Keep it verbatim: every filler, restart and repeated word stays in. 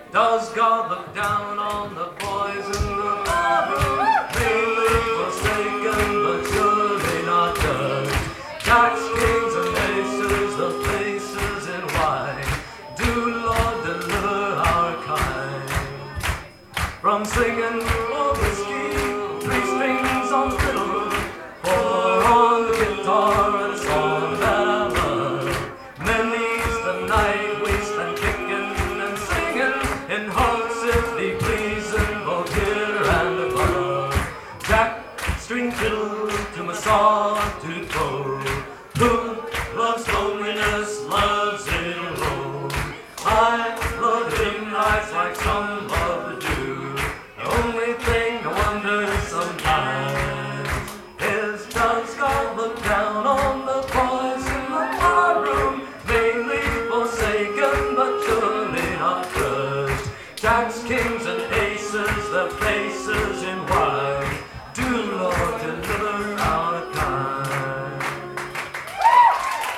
Does God look down on the boys in the barroom? Mainly forsaken, but surely not judged. Jacks, kings, and aces, the faces in white. Do, Lord, deliver our kind from singing for whiskey, three strings on fiddle, four on the guitar, and a song that I love. Many's the night we spend kicking and singing in hearts if they pleasing, both here and above. Jack, string fiddle to my sawtooth bow. Who loves loneliness, loves in a row. I love dim nights like some love to do. The only thing I wonder sometimes is, does God look down on the boys in the barroom? Mainly forsaken, but surely not crushed. Jacks, kings, and aces, their faces